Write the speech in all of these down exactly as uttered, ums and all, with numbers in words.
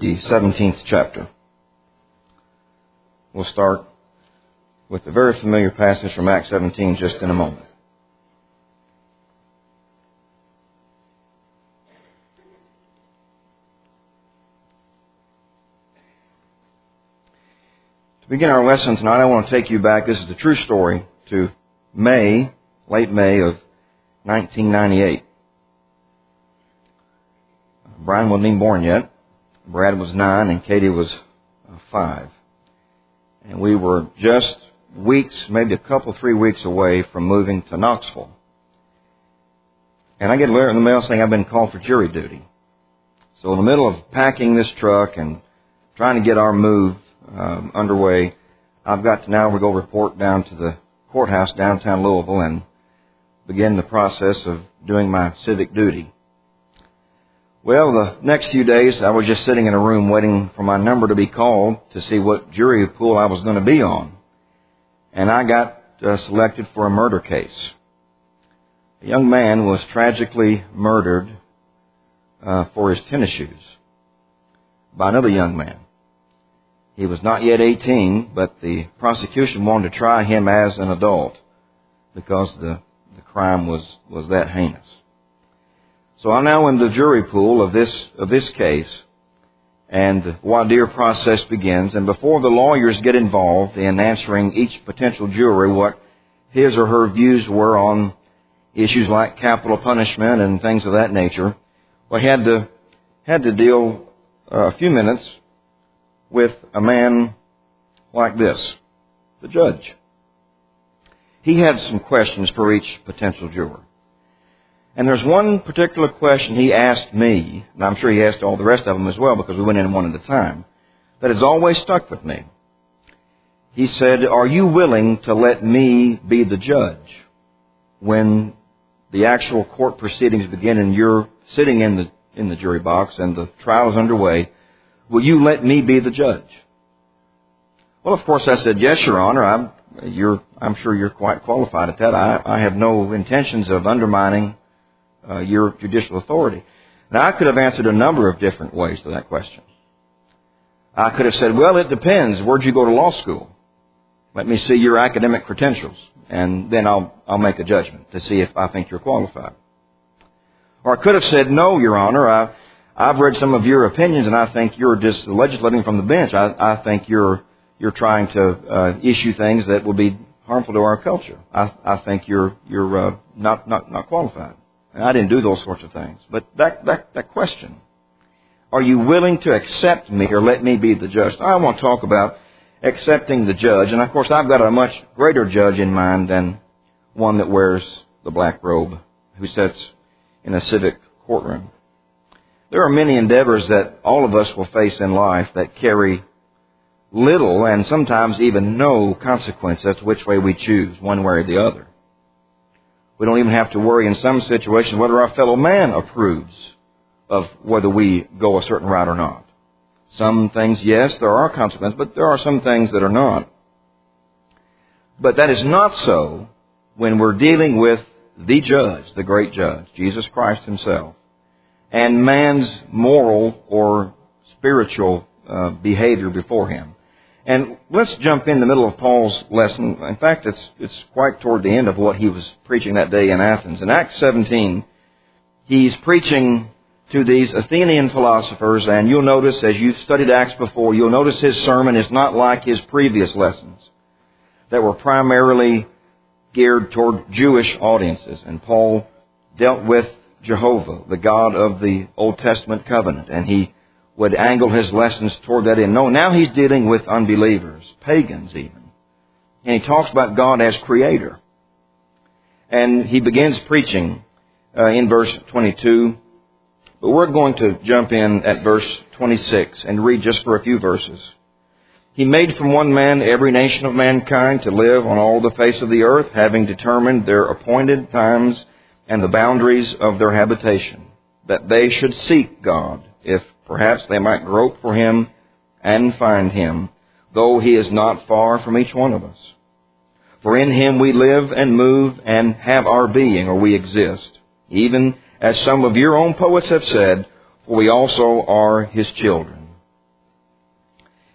the seventeenth chapter. We'll start with a very familiar passage from Acts seventeen just in a moment. To begin our lesson tonight, I want to take you back, this is a true story, to May, late May of nineteen ninety-eight. Brian wasn't even born yet. Brad was nine and Katie was five. And we were just weeks, maybe a couple, three weeks away from moving to Knoxville. And I get a letter in the mail saying I've been called for jury duty. So in the middle of packing this truck and trying to get our move um, underway, I've got to now go report down to the courthouse downtown Louisville and begin the process of doing my civic duty. Well, the next few days, I was just sitting in a room waiting for my number to be called to see what jury pool I was going to be on. And I got uh, selected for a murder case. A young man was tragically murdered uh, for his tennis shoes by another young man. He was not yet eighteen, but the prosecution wanted to try him as an adult because the, the crime was, was that heinous. So I'm now in the jury pool of this of this case, and the voir dire process begins. And before the lawyers get involved in answering each potential juror what his or her views were on issues like capital punishment and things of that nature, we had to had to deal uh, a few minutes with a man like this, the judge. He had some questions for each potential juror. And there's one particular question he asked me, and I'm sure he asked all the rest of them as well because we went in one at a time, that has always stuck with me. He said, "Are you willing to let me be the judge when the actual court proceedings begin and you're sitting in the in the jury box and the trial is underway? Will you let me be the judge?" Well, of course, I said, "Yes, Your Honor. I'm you're I'm sure you're quite qualified at that. I, I have no intentions of undermining Uh, your judicial authority." Now, I could have answered a number of different ways to that question. I could have said, "Well, it depends. Where'd you go to law school? Let me see your academic credentials, and then I'll I'll make a judgment to see if I think you're qualified." Or I could have said, "No, Your Honor, I, I've read some of your opinions, and I think you're just legislating from the bench. I, I think you're you're trying to uh, issue things that will be harmful to our culture. I, I think you're you're uh, not not not qualified." And I didn't do those sorts of things. But that, that, that question, are you willing to accept me or let me be the judge? I want to talk about accepting the judge. And, of course, I've got a much greater judge in mind than one that wears the black robe, who sits in a civic courtroom. There are many endeavors that all of us will face in life that carry little and sometimes even no consequence as to which way we choose, one way or the other. We don't even have to worry in some situations whether our fellow man approves of whether we go a certain route or not. Some things, yes, there are consequences, but there are some things that are not. But that is not so when we're dealing with the judge, the great judge, Jesus Christ himself, and man's moral or spiritual uh, behavior before him. And let's jump in the middle of Paul's lesson. In fact, it's it's quite toward the end of what he was preaching that day in Athens. In Acts seventeen, he's preaching to these Athenian philosophers, and you'll notice, as you've studied Acts before, you'll notice his sermon is not like his previous lessons that were primarily geared toward Jewish audiences. And Paul dealt with Jehovah, the God of the Old Testament covenant, and he would angle his lessons toward that end. No, now he's dealing with unbelievers, pagans even. And he talks about God as creator. And he begins preaching uh, in verse twenty-two. But we're going to jump in at verse twenty-six and read just for a few verses. "He made from one man every nation of mankind to live on all the face of the earth, having determined their appointed times and the boundaries of their habitation, that they should seek God, if perhaps they might grope for him and find him, though he is not far from each one of us. For in him we live and move and have our being, or we exist, even as some of your own poets have said, for we also are his children.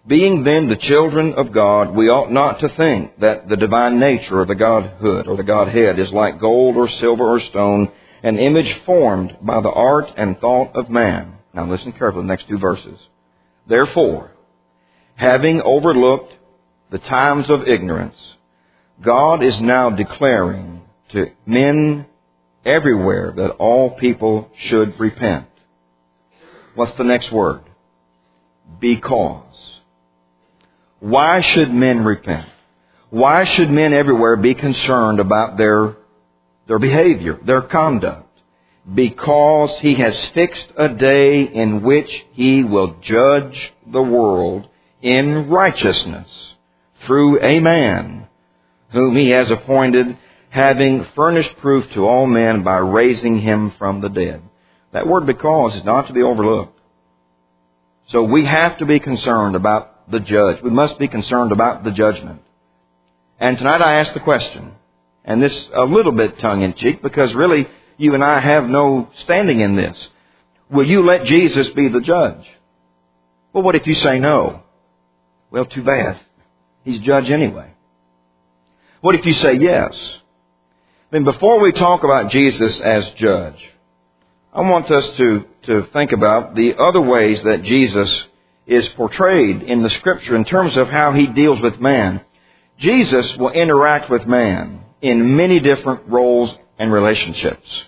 Being then the children of God, we ought not to think that the divine nature or the Godhood or the Godhead is like gold or silver or stone, an image formed by the art and thought of man. Now listen carefully to the next two verses. Therefore, having overlooked the times of ignorance, God is now declaring to men everywhere that all people should repent. What's the next word? Because. Why should men repent? Why should men everywhere be concerned about their, their behavior, their conduct? Because He has fixed a day in which He will judge the world in righteousness through a man whom He has appointed, having furnished proof to all men by raising Him from the dead. That word because is not to be overlooked. So we have to be concerned about the judge. We must be concerned about the judgment. And tonight I ask the question, and this a little bit tongue-in-cheek, because really you and I have no standing in this. Will you let Jesus be the judge? Well, what if you say no? Well, too bad. He's judge anyway. What if you say yes? Then before we talk about Jesus as judge, I want us to, to think about the other ways that Jesus is portrayed in the Scripture in terms of how He deals with man. Jesus will interact with man in many different roles and relationships.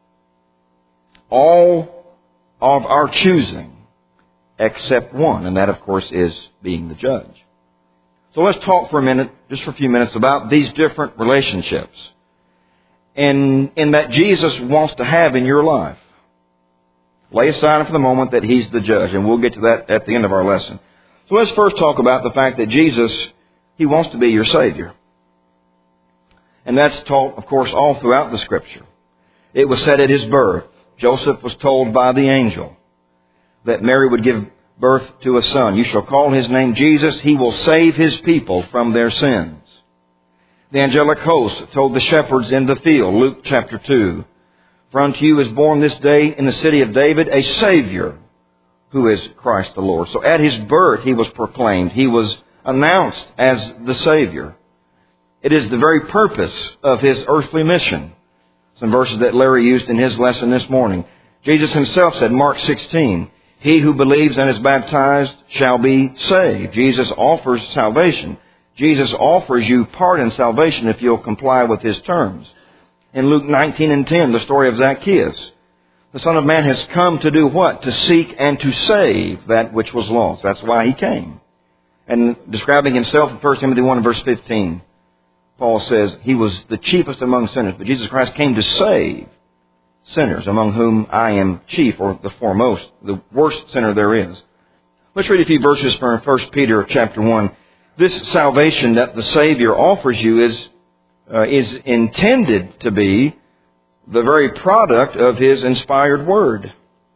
All of our choosing except one, and that of course is being the judge. So let's talk for a minute, just for a few minutes, about these different relationships in, in that Jesus wants to have in your life. Lay aside for the moment that He's the judge, and we'll get to that at the end of our lesson. So let's first talk about the fact that Jesus, He wants to be your Savior. And that's taught, of course, all throughout the Scripture. It was said at His birth. Joseph was told by the angel that Mary would give birth to a son. You shall call His name Jesus. He will save His people from their sins. The angelic host told the shepherds in the field, Luke chapter two, for unto you is born this day in the city of David a Savior, who is Christ the Lord. So at His birth He was proclaimed. He was announced as the Savior. It is the very purpose of His earthly mission. Some verses that Larry used in his lesson this morning. Jesus Himself said, Mark sixteen, he who believes and is baptized shall be saved. Jesus offers salvation. Jesus offers you pardon, salvation, if you'll comply with His terms. In Luke nineteen and ten, the story of Zacchaeus. The Son of Man has come to do what? To seek and to save that which was lost. That's why He came. And describing Himself in First Timothy one and verse fifteen, Paul says He was the chiefest among sinners, but Jesus Christ came to save sinners, among whom I am chief, or the foremost, the worst sinner there is. Let's read a few verses from First Peter chapter one. This salvation that the Savior offers you is uh, is intended to be the very product of His inspired Word.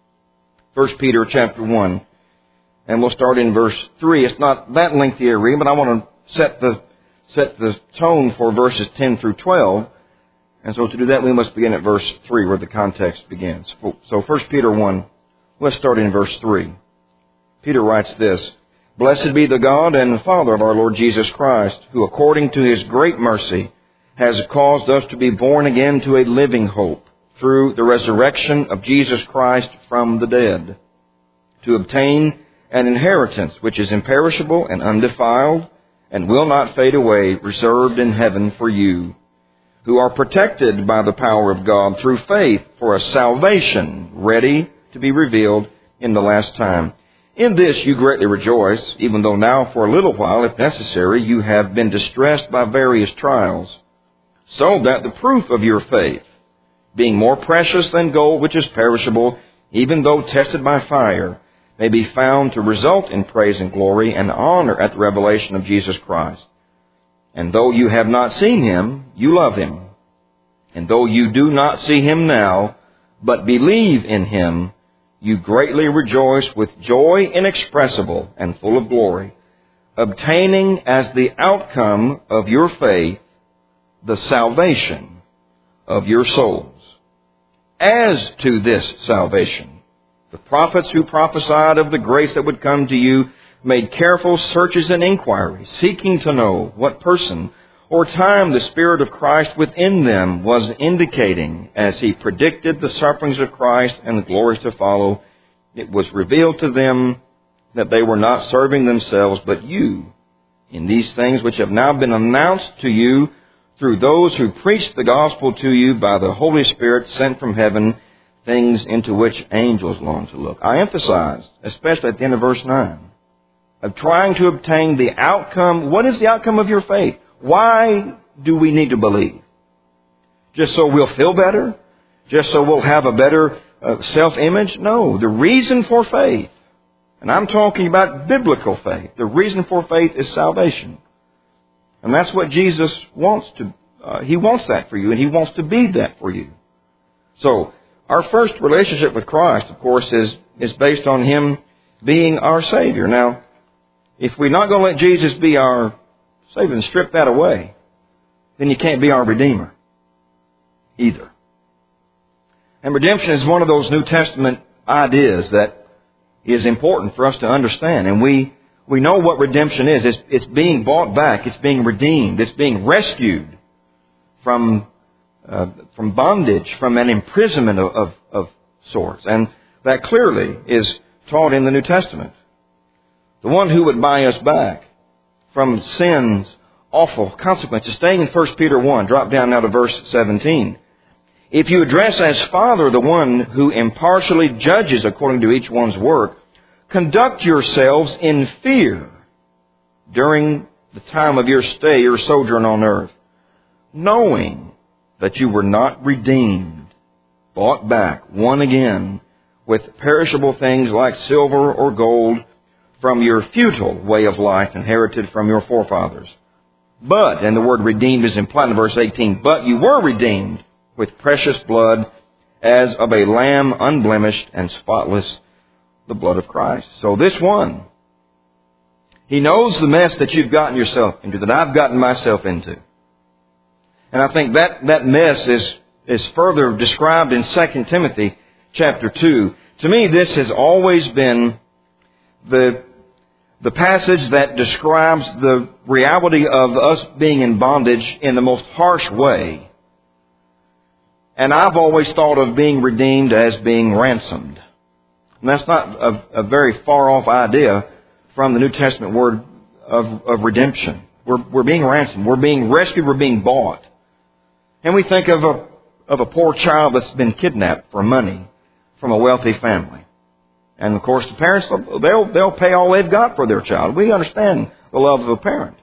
First Peter chapter one, and we'll start in verse three. It's not that lengthy a read, but I want to set the set the tone for verses ten through twelve. And so to do that, we must begin at verse three, where the context begins. So First Peter one, let's start in verse three. Peter writes this, Blessed be the God and Father of our Lord Jesus Christ, who according to His great mercy has caused us to be born again to a living hope through the resurrection of Jesus Christ from the dead, to obtain an inheritance which is imperishable and undefiled and will not fade away, reserved in heaven for you, who are protected by the power of God through faith for a salvation ready to be revealed in the last time. In this you greatly rejoice, even though now for a little while, if necessary, you have been distressed by various trials, so that the proof of your faith, being more precious than gold which is perishable, even though tested by fire, may be found to result in praise and glory and honor at the revelation of Jesus Christ. And though you have not seen Him, you love Him. And though you do not see Him now, but believe in Him, you greatly rejoice with joy inexpressible and full of glory, obtaining as the outcome of your faith the salvation of your souls. As to this salvation, the prophets who prophesied of the grace that would come to you, made careful searches and inquiries, seeking to know what person or time the Spirit of Christ within them was indicating as He predicted the sufferings of Christ and the glories to follow. It was revealed to them that they were not serving themselves, but you, in these things which have now been announced to you through those who preached the gospel to you by the Holy Spirit sent from heaven, things into which angels long to look. I emphasized, especially at the end of verse nine, of trying to obtain the outcome. What is the outcome of your faith? Why do we need to believe? Just so we'll feel better? Just so we'll have a better uh, self-image? No. The reason for faith, and I'm talking about biblical faith, the reason for faith is salvation. And that's what Jesus wants to, uh, He wants that for you, and He wants to be that for you. So, our first relationship with Christ, of course, is, is based on Him being our Savior. Now, if we're not going to let Jesus be our Savior and strip that away, then you can't be our Redeemer either. And redemption is one of those New Testament ideas that is important for us to understand. And we, we know what redemption is. It's, it's being bought back. It's being redeemed. It's being rescued from uh, from bondage, from an imprisonment of, of, of sorts. And that clearly is taught in the New Testament. The one who would buy us back from sin's awful consequences. Staying in First Peter one, drop down now to verse seventeen. If you address as Father the one who impartially judges according to each one's work, conduct yourselves in fear during the time of your stay or sojourn on earth, knowing that you were not redeemed, bought back, won again, with perishable things like silver or gold from your futile way of life inherited from your forefathers. But, and the word redeemed is implied in verse eighteen, but you were redeemed with precious blood as of a lamb unblemished and spotless, the blood of Christ. So this one, He knows the mess that you've gotten yourself into, that I've gotten myself into. And I think that, that mess is, is further described in Second Timothy chapter two. To me, this has always been the, the passage that describes the reality of us being in bondage in the most harsh way. And I've always thought of being redeemed as being ransomed. And that's not a, a very far off idea from the New Testament word of, of redemption. We're, we're being ransomed. We're being rescued. We're being bought. And we think of a, of a poor child that's been kidnapped for money from a wealthy family. And of course the parents, they'll, they'll pay all they've got for their child. We understand the love of a parent.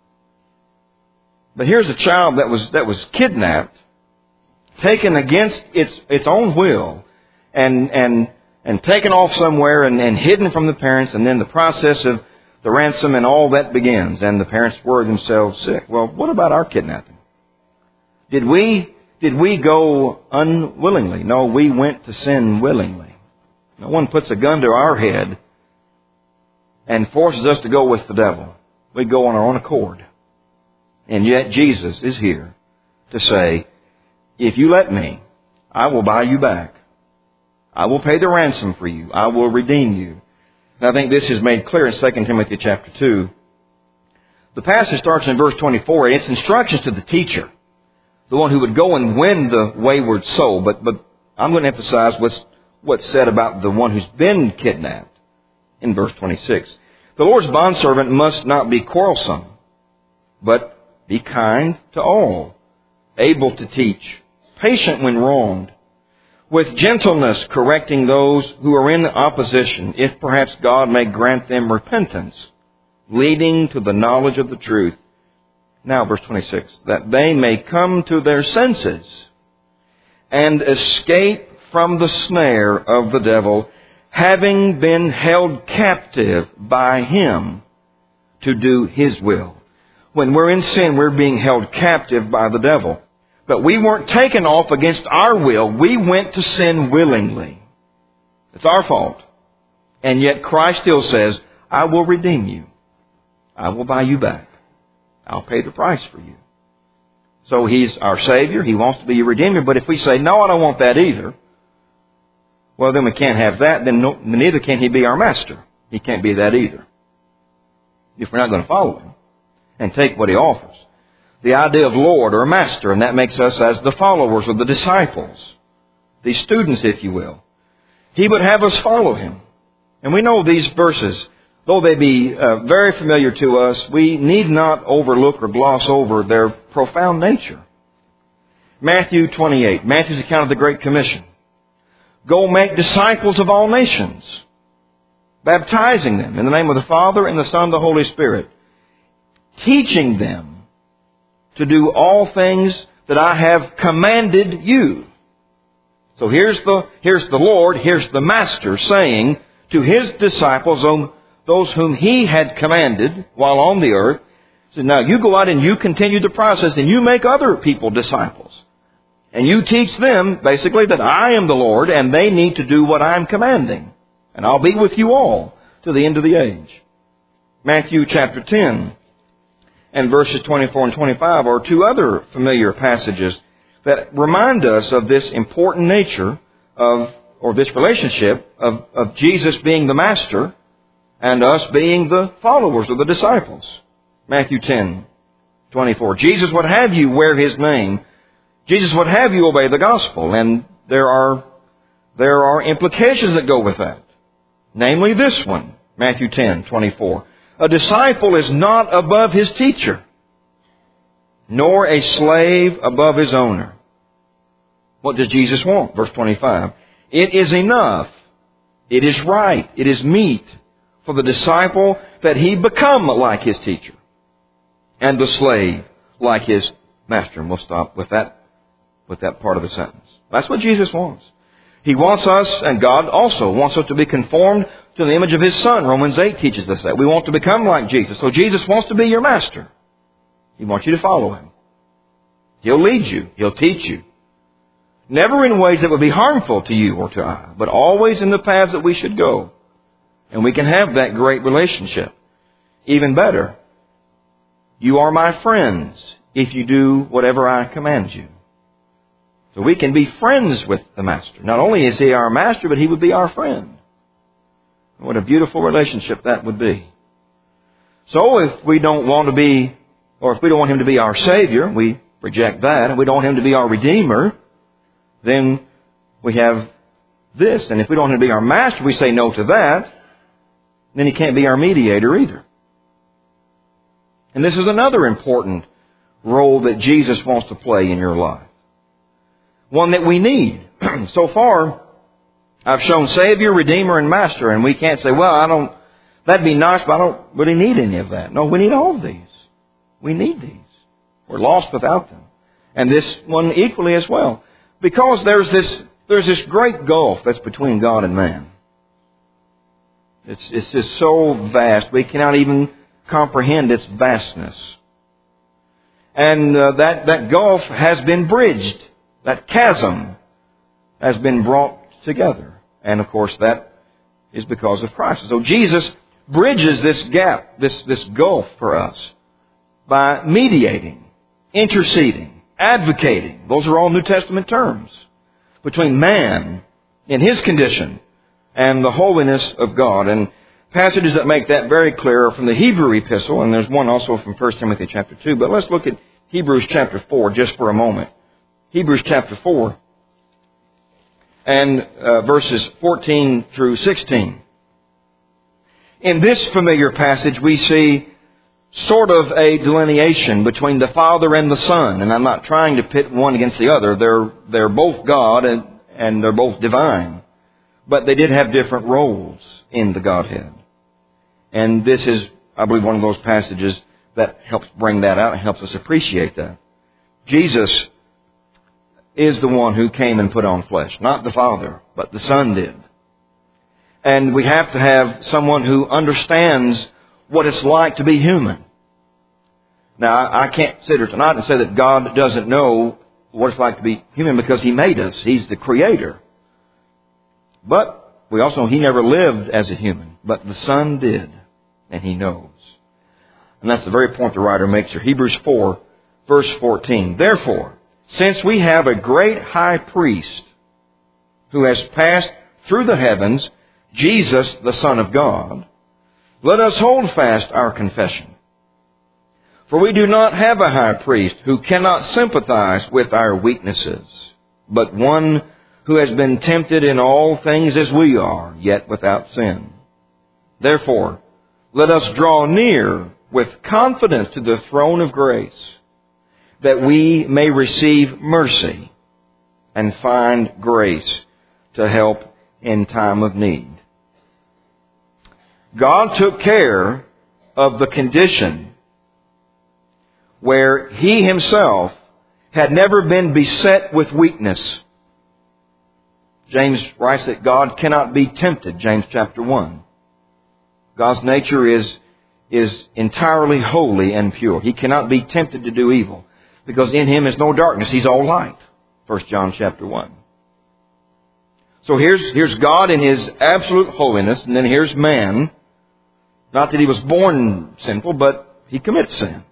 But here's a child that was, that was kidnapped, taken against its, its own will, and, and, and taken off somewhere and, and hidden from the parents, and then the process of the ransom and all that begins, and the parents worry themselves sick. Well, what about our kidnapping? Did we, did we go unwillingly? No, we went to sin willingly. No one puts a gun to our head and forces us to go with the devil. We go on our own accord. And yet Jesus is here to say, if you let me, I will buy you back. I will pay the ransom for you. I will redeem you. And I think this is made clear in Second Timothy chapter two. The passage starts in verse twenty-four, and it's instructions to the teacher, the one who would go and win the wayward soul. But, but I'm going to emphasize what's, what's said about the one who's been kidnapped in verse twenty-six. The Lord's bondservant must not be quarrelsome, but be kind to all, able to teach, patient when wronged, with gentleness correcting those who are in opposition, if perhaps God may grant them repentance, leading to the knowledge of the truth. Now, verse twenty-six, that they may come to their senses and escape from the snare of the devil, having been held captive by him to do his will. When we're in sin, we're being held captive by the devil. But we weren't taken off against our will. We went to sin willingly. It's our fault. And yet Christ still says, I will redeem you. I will buy you back. I'll pay the price for you. So He's our Savior. He wants to be your Redeemer. But if we say, no, I don't want that either, well, then we can't have that. Then no, neither can He be our Master. He can't be that either. if we're not going to follow Him and take what He offers. The idea of Lord or Master, and that makes us as the followers or the disciples, the students, if you will. He would have us follow Him. And we know these verses, though they be uh, very familiar to us, we need not overlook or gloss over their profound nature. Matthew twenty-eight, Matthew's account of the Great Commission. Go make disciples of all nations, baptizing them in the name of the Father and the Son and the Holy Spirit, teaching them to do all things that I have commanded you. So here's the, here's the Lord, here's the Master saying to His disciples, those whom He had commanded while on the earth, he said, now you go out and you continue the process and you make other people disciples. And you teach them, basically, that I am the Lord and they need to do what I'm commanding. And I'll be with you all to the end of the age. Matthew chapter ten and verses twenty-four and twenty-five are two other familiar passages that remind us of this important nature of, or this relationship of, of Jesus being the Master and us being the followers or the disciples. Matthew ten, twenty-four. Jesus would have you wear His name. Jesus would have you obey the gospel. And there are, there are implications that go with that. Namely this one, Matthew ten, twenty-four. A disciple is not above his teacher, nor a slave above his owner. What does Jesus want? Verse twenty-five. It is enough, it is right, it is meet for the disciple that he become like his teacher, and the slave like his master. And we'll stop with that, with that part of the sentence. That's what Jesus wants. He wants us, and God also wants us to be conformed to the image of His Son. Romans eight teaches us that. We want to become like Jesus. So Jesus wants to be your master. He wants you to follow Him. He'll lead you. He'll teach you. Never in ways that would be harmful to you or to I, but always in the paths that we should go. And we can have that great relationship. Even better, you are my friends if you do whatever I command you. So we can be friends with the Master. Not only is He our Master, but He would be our friend. What a beautiful relationship that would be. So if we don't want to be, or if we don't want Him to be our Savior, we reject that, and we don't want Him to be our Redeemer, then we have this. And if we don't want Him to be our Master, we say no to that, then He can't be our mediator either. And this is another important role that Jesus wants to play in your life. One that we need. So far, I've shown Savior, Redeemer, and Master, and we can't say, well, I don't, that'd be nice, but I don't really need any of that. No, we need all of these. We need these. We're lost without them. And this one equally as well. Because there's this, there's this great gulf that's between God and man. It's, it's just so vast, we cannot even comprehend its vastness. And uh, that, that gulf has been bridged. That chasm has been brought together. And of course that is because of Christ. So Jesus bridges this gap, this, this gulf for us by mediating, interceding, advocating. Those are all New Testament terms. Between man in his condition and the holiness of God. And passages that make that very clear are from the Hebrew epistle, and there's one also from First Timothy chapter two. But let's look at Hebrews chapter four just for a moment. Hebrews chapter four and uh, verses fourteen through sixteen. In this familiar passage, we see sort of a delineation between the Father and the Son. And I'm not trying to pit one against the other. They're, they're both God and, and they're both divine. But they did have different roles in the Godhead. And this is, I believe, one of those passages that helps bring that out and helps us appreciate that. Jesus is the one who came and put on flesh. Not the Father, but the Son did. And we have to have someone who understands what it's like to be human. Now, I can't sit here tonight and say that God doesn't know what it's like to be human because He made us. He's the Creator. But we also know He never lived as a human. But the Son did. And He knows. And that's the very point the writer makes here. Hebrews four, verse fourteen. Therefore, since we have a great high priest who has passed through the heavens, Jesus, the Son of God, let us hold fast our confession. For we do not have a high priest who cannot sympathize with our weaknesses, but one who has been tempted in all things as we are, yet without sin. Therefore, let us draw near with confidence to the throne of grace, that we may receive mercy and find grace to help in time of need. God took care of the condition where He Himself had never been beset with weakness. James writes that God cannot be tempted, James chapter one. God's nature is, is entirely holy and pure. He cannot be tempted to do evil, because in Him is no darkness. He's all light, First John chapter one. So here's, here's God in His absolute holiness, and then here's man. Not that he was born sinful, but he commits sin.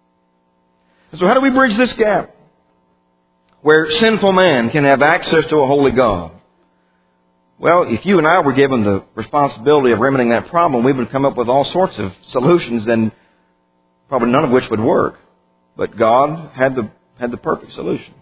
And so how do we bridge this gap where sinful man can have access to a holy God? Well, if you and I were given the responsibility of remedying that problem, we would come up with all sorts of solutions, and probably none of which would work. But God had the, had the perfect solution.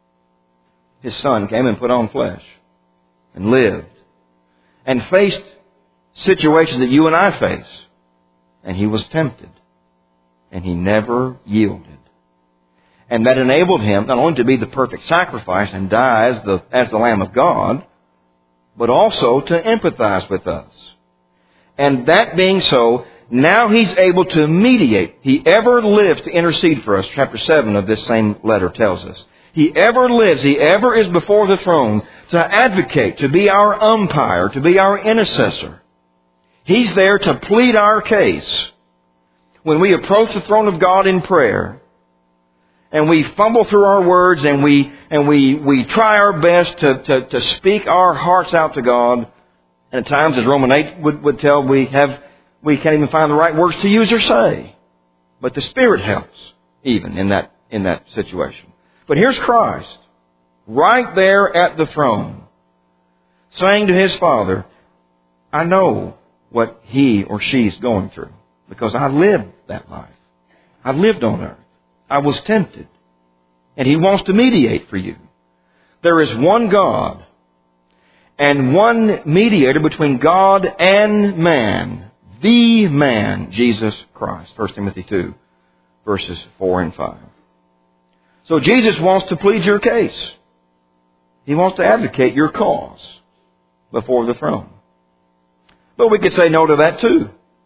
His Son came and put on flesh and lived and faced situations that you and I face. And He was tempted. And He never yielded. And that enabled Him not only to be the perfect sacrifice and die as the, as the Lamb of God, but also to empathize with us. And that being so, now He's able to mediate. He ever lives to intercede for us. Chapter seven of this same letter tells us. He ever lives, He ever is before the throne to advocate, to be our umpire, to be our intercessor. He's there to plead our case. When we approach the throne of God in prayer, and we fumble through our words, and we and we, we try our best to, to, to speak our hearts out to God, and at times, as Romans eight would, would tell, we have we can't even find the right words to use or say. But the Spirit helps, even in that in that situation. But here's Christ, right there at the throne, saying to His Father, I know what he or she's going through, because I lived that life. I lived on earth. I was tempted. And He wants to mediate for you. There is one God and one mediator between God and man, the man, Jesus Christ. First Timothy two, verses four and five. So Jesus wants to plead your case. He wants to advocate your cause before the throne. But we could say no to that too.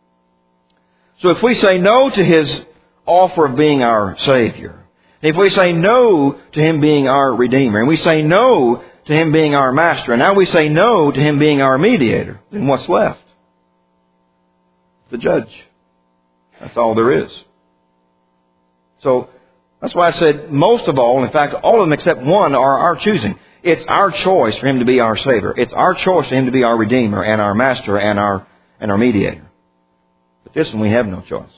So if we say no to His offer of being our Savior, if we say no to Him being our Redeemer, and we say no to Him being our Master, and now we say no to Him being our mediator, then what's left? The judge. That's all there is. So that's why I said most of all, in fact, all of them except one are our choosing. It's our choice for Him to be our Savior. It's our choice for Him to be our Redeemer and our Master and our and our Mediator. But this one we have no choice.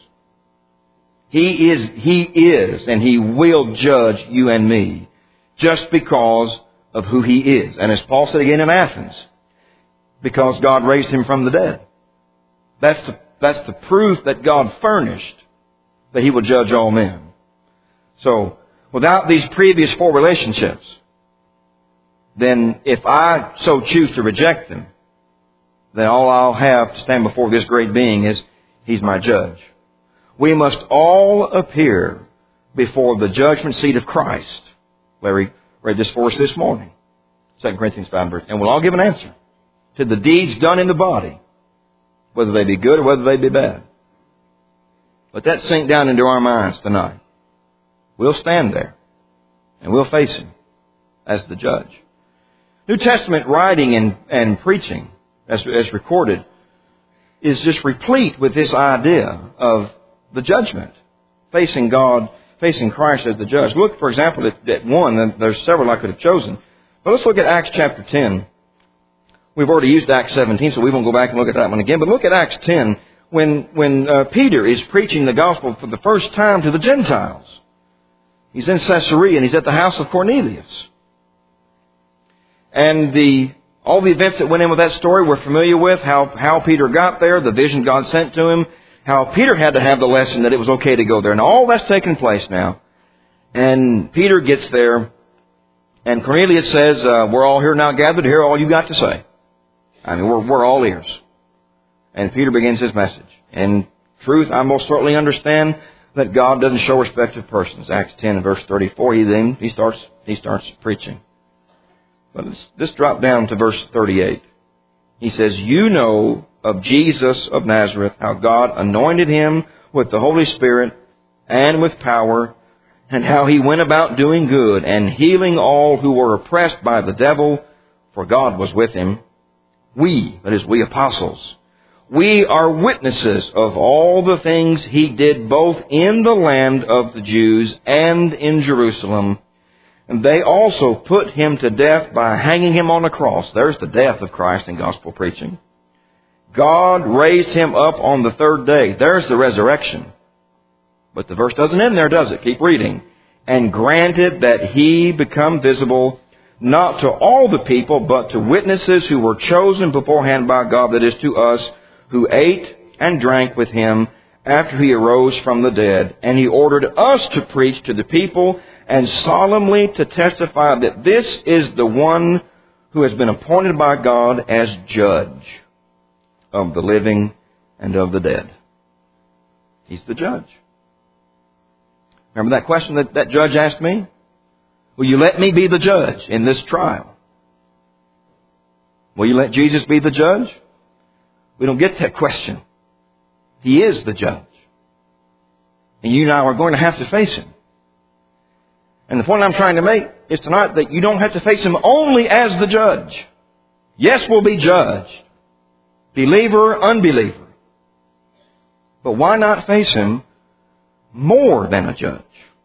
He is, He is, and He will judge you and me just because of who He is. And as Paul said again in Athens, because God raised Him from the dead. That's the, that's the proof that God furnished that He will judge all men. So, without these previous four relationships, then if I so choose to reject them, then all I'll have to stand before this great being is He's my judge. We must all appear before the judgment seat of Christ. Larry read this for us this morning. Second Corinthians five, verse. And we'll all give an answer to the deeds done in the body, whether they be good or whether they be bad. Let that sink down into our minds tonight. We'll stand there and we'll face Him as the judge. New Testament writing and, and preaching, as, as recorded, is just replete with this idea of the judgment, facing God, facing Christ as the judge. Look, for example, at, at one, and there's several I could have chosen, but let's look at Acts chapter ten. We've already used Acts seventeen, so we won't go back and look at that one again, but look at Acts ten, when, when uh, Peter is preaching the gospel for the first time to the Gentiles. He's in Caesarea and he's at the house of Cornelius. And the All the events that went in with that story we're familiar with, how, how Peter got there, the vision God sent to him, how Peter had to have the lesson that it was okay to go there. And all that's taken place now. And Peter gets there, and Cornelius says, uh, we're all here now gathered to hear all you got to say. I mean, we're, we're all ears. And Peter begins his message. In truth, I most certainly understand that God doesn't show respect of persons. Acts ten and verse thirty-four, he then, he starts, he starts preaching. But let's just drop down to verse thirty-eight. He says, you know of Jesus of Nazareth, how God anointed him with the Holy Spirit and with power, and how he went about doing good and healing all who were oppressed by the devil, for God was with him. We, that is, we apostles, we are witnesses of all the things he did both in the land of the Jews and in Jerusalem. And they also put him to death by hanging him on a cross. There's the death of Christ in gospel preaching. God raised him up on the third day. There's the resurrection. But the verse doesn't end there, does it? Keep reading. And granted that he become visible, not to all the people, but to witnesses who were chosen beforehand by God, that is, to us, who ate and drank with him after he arose from the dead. And he ordered us to preach to the people and solemnly to testify that this is the one who has been appointed by God as judge of the living and of the dead. He's the judge. Remember that question that that judge asked me? Will you let me be the judge in this trial? Will you let Jesus be the judge? We don't get that question. He is the judge. And you and I are going to have to face him. And the point I'm trying to make is tonight that you don't have to face him only as the judge. Yes, we'll be judged. Believer, unbeliever. But why not face him more than a judge?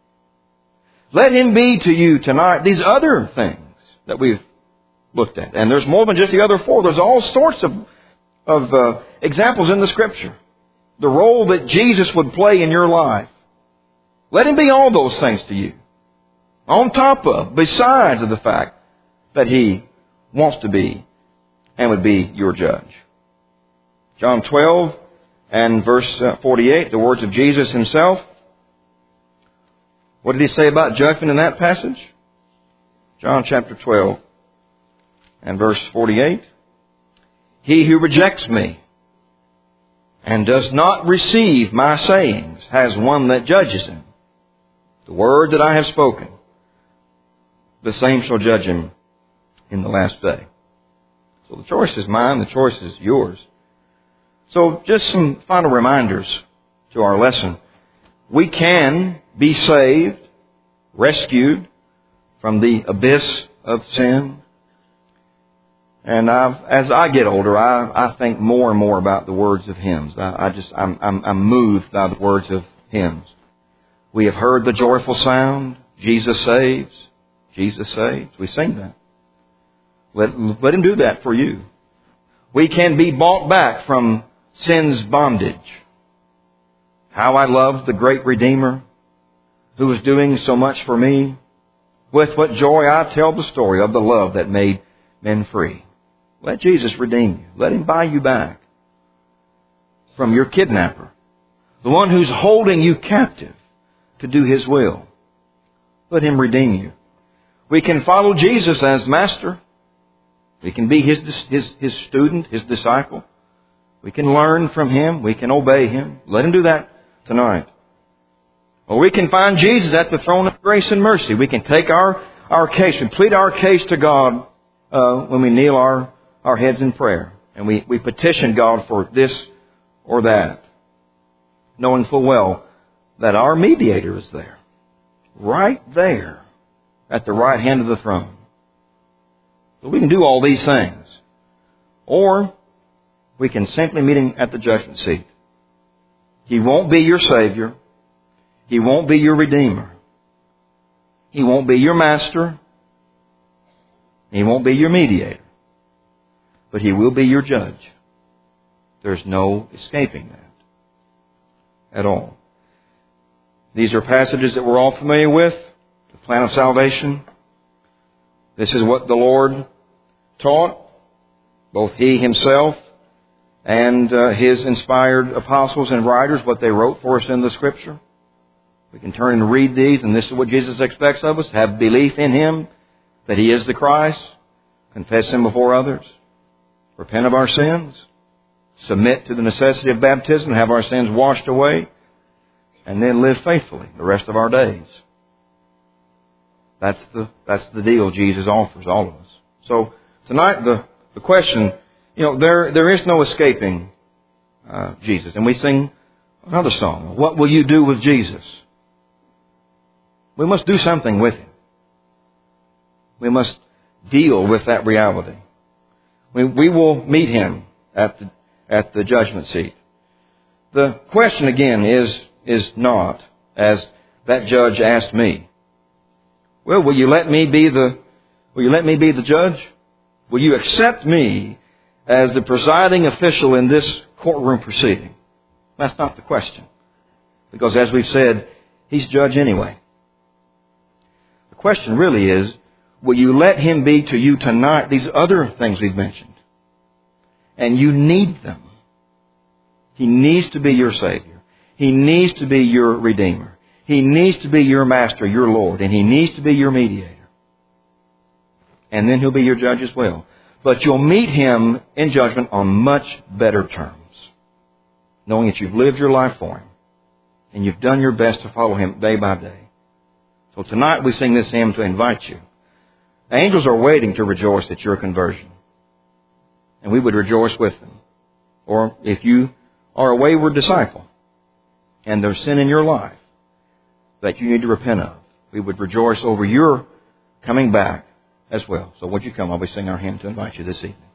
Let him be to you tonight these other things that we've looked at. And there's more than just the other four. There's all sorts of, of uh, examples in the Scripture. The role that Jesus would play in your life. Let him be all those things to you. On top of, besides of the fact that he wants to be and would be your judge. John twelve and verse forty-eight, the words of Jesus himself. What did he say about judgment in that passage? John chapter twelve and verse forty-eight. He who rejects me and does not receive my sayings has one that judges him. The word that I have spoken, the same shall judge him in the last day. So the choice is mine, the choice is yours. So just some final reminders to our lesson. We can be saved, rescued from the abyss of sin. And I've, as I get older, I, I think more and more about the words of hymns. I, I just, I'm, I'm, I'm moved by the words of hymns. We have heard the joyful sound, Jesus saves, Jesus saves. We sing that. Let, let him do that for you. We can be bought back from sin's bondage. How I love the great Redeemer who is doing so much for me. With what joy I tell the story of the love that made men free. Let Jesus redeem you. Let him buy you back from your kidnapper. The one who's holding you captive to do his will. Let him redeem you. We can follow Jesus as master. We can be his, his, his student, his disciple. We can learn from him. We can obey him. Let him do that tonight. Or we can find Jesus at the throne of grace and mercy. We can take our, our case and plead our case to God uh, when we kneel our, our heads in prayer. And we, we petition God for this or that. Knowing full well that our mediator is there. Right there at the right hand of the throne. So we can do all these things. Or we can simply meet him at the judgment seat. He won't be your Savior. He won't be your Redeemer. He won't be your Master. He won't be your mediator. But he will be your judge. There's no escaping that at all. These are passages that we're all familiar with. The plan of salvation. This is what the Lord taught. both He Himself and uh, His inspired apostles and writers, what they wrote for us in the Scripture. We can turn and read these, and this is what Jesus expects of us. Have belief in Him, that He is the Christ. Confess Him before others. Repent of our sins. Submit to the necessity of baptism, have our sins washed away, and then live faithfully the rest of our days. That's the that's the deal Jesus offers all of us. So tonight the, the question, you know, there there is no escaping uh, Jesus. And we sing another song. What will you do with Jesus? We must do something with Him. We must deal with that reality. We, we will meet Him at the at the judgment seat. The question again is is not, as that judge asked me, well, will you let me be the will you let me be the judge? Will you accept me as the presiding official in this courtroom proceeding? That's not the question. Because as we've said, He's judge anyway. The question really is, will you let Him be to you tonight these other things we've mentioned? And you need them. He needs to be your Savior. He needs to be your Redeemer. He needs to be your Master, your Lord. And He needs to be your mediator. And then He'll be your judge as well. But you'll meet Him in judgment on much better terms, knowing that you've lived your life for Him and you've done your best to follow Him day by day. So tonight we sing this hymn to invite you. Angels are waiting to rejoice at your conversion. And we would rejoice with them. Or if you are a wayward disciple and there's sin in your life that you need to repent of, we would rejoice over your coming back as well. So would you come while we sing our hymn to invite you this evening?